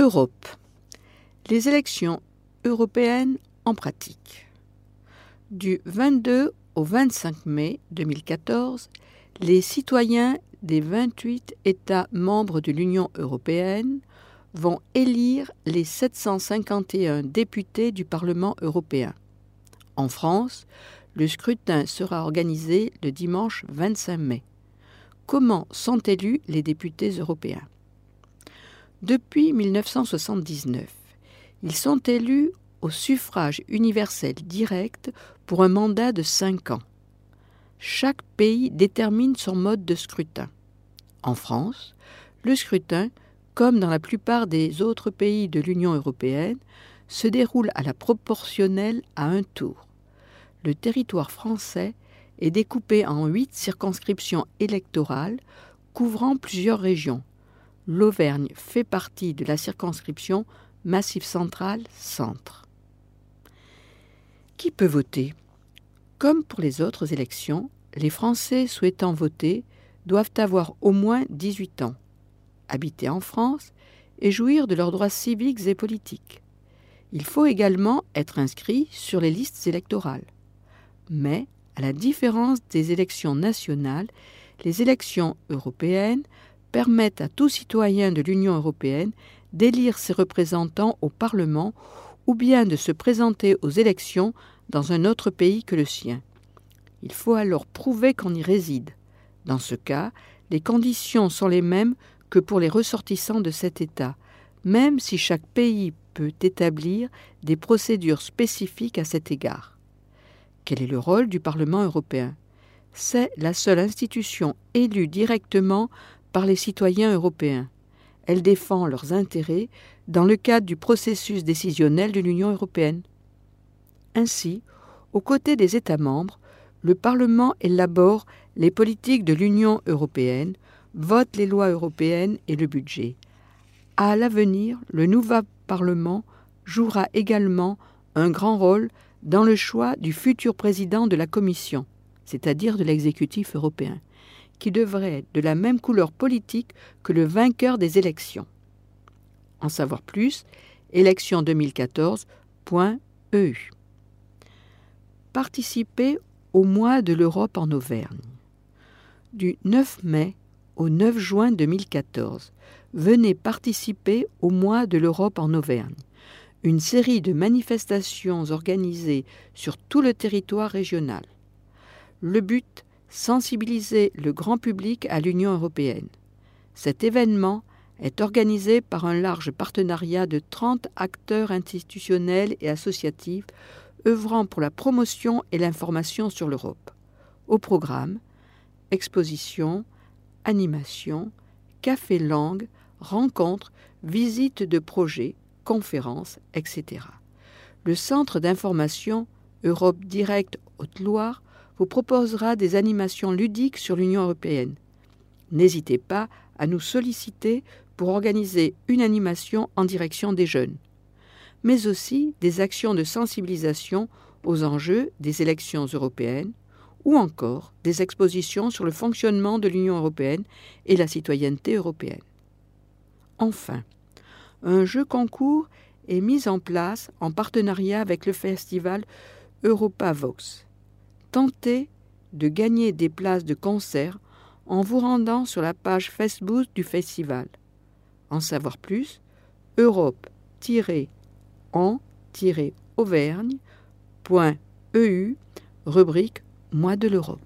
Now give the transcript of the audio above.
Europe. Les élections européennes en pratique. Du 22 au 25 mai 2014, les citoyens des 28 États membres de l'Union européenne vont élire les 751 députés du Parlement européen. En France, le scrutin sera organisé le dimanche 25 mai. Comment sont élus les députés européens ? Depuis 1979, ils sont élus au suffrage universel direct pour un mandat de 5 ans. Chaque pays détermine son mode de scrutin. En France, le scrutin, comme dans la plupart des autres pays de l'Union européenne, se déroule à la proportionnelle à un tour. Le territoire français est découpé en 8 circonscriptions électorales couvrant plusieurs régions. L'Auvergne fait partie de la circonscription Massif central-Centre. Qui peut voter ? Comme pour les autres élections, les Français souhaitant voter doivent avoir au moins 18 ans, habiter en France et jouir de leurs droits civiques et politiques. Il faut également être inscrit sur les listes électorales. Mais, à la différence des élections nationales, les élections européennes permettent à tout citoyen de l'Union européenne d'élire ses représentants au Parlement ou bien de se présenter aux élections dans un autre pays que le sien. Il faut alors prouver qu'on y réside. Dans ce cas, les conditions sont les mêmes que pour les ressortissants de cet État, même si chaque pays peut établir des procédures spécifiques à cet égard. Quel est le rôle du Parlement européen ? C'est la seule institution élue directement par les citoyens européens. Elle défend leurs intérêts dans le cadre du processus décisionnel de l'Union européenne. Ainsi, aux côtés des États membres, le Parlement élabore les politiques de l'Union européenne, vote les lois européennes et le budget. À l'avenir, le nouveau Parlement jouera également un grand rôle dans le choix du futur président de la Commission, c'est-à-dire de l'exécutif européen, qui devrait être de la même couleur politique que le vainqueur des élections. En savoir plus, élections2014.eu. Participer au mois de l'Europe en Auvergne. Du 9 mai au 9 juin 2014, venez participer au mois de l'Europe en Auvergne, une série de manifestations organisées sur tout le territoire régional. Le but, sensibiliser le grand public à l'Union européenne. Cet événement est organisé par un large partenariat de 30 acteurs institutionnels et associatifs œuvrant pour la promotion et l'information sur l'Europe. Au programme, expositions, animations, café-langue, rencontres, visites de projets, conférences, etc. Le Centre d'information Europe Direct Haute-Loire vous proposera des animations ludiques sur l'Union européenne. N'hésitez pas à nous solliciter pour organiser une animation en direction des jeunes, mais aussi des actions de sensibilisation aux enjeux des élections européennes ou encore des expositions sur le fonctionnement de l'Union européenne et la citoyenneté européenne. Enfin, un jeu concours est mis en place en partenariat avec le festival EuropaVox. Tentez de gagner des places de concert en vous rendant sur la page Facebook du festival. En savoir plus, europe-en-auvergne.eu, rubrique Mois de l'Europe.